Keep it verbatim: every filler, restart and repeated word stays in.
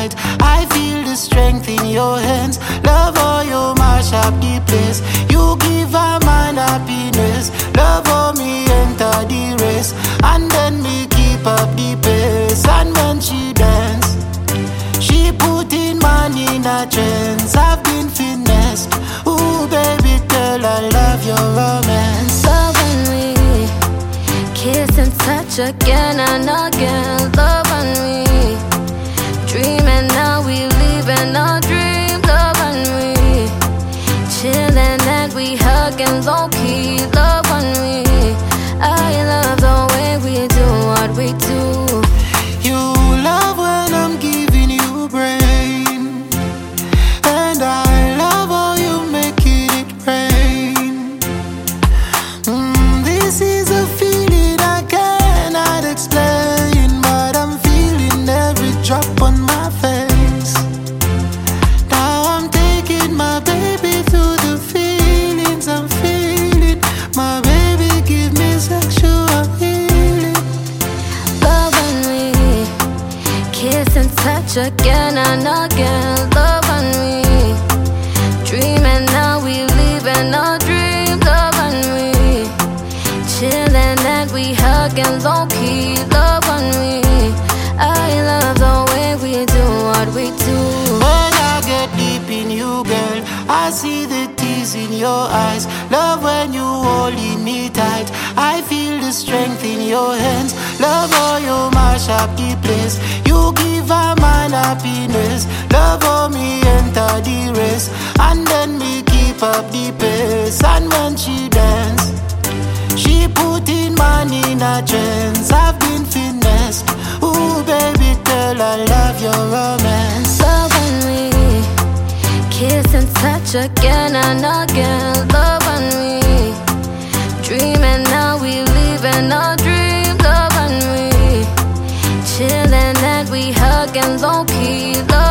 tight. I feel the strength in your hands. Love how you mash up the place. You give a man happiness. Love how me enter the race, and then me keep up the pace. And when she dance, she put in man in a trance. I've been finessed. Ooh, baby girl, I love your romance. Love when we kiss and touch again and again. Love when we dream and now we live in our dream. Love when we chillin' and we huggin' low key. Love when we, I love the way we do what we do. You love when I'm giving you brain, and I love how you make it rain. Mm, this is a feeling I cannot explain, but I'm feeling every drop on my face. Now I'm taking my baby through the feelings I'm feeling. My baby give me sexual healing. Love when we kiss and touch again and again. Love when we dream and now we live in our dream. Love when we chillin' and we huggin' low key. Love when we, I love the way we do what we do. When I get deep in you, girl, I see the tears in your eyes. Love when you holding me tight. I feel the strength in your hands. Love how you mash up the place. You give a man happiness. Love how me enter the race, and then me keep up the pace. And when she dance, she put in man in a trance. I've been finessed. Ooh, baby girl, I love your romance. Love when we kiss and touch again and again. Love when we dream and now we live in our dream. Love when we chillin' and we huggin' low key. Love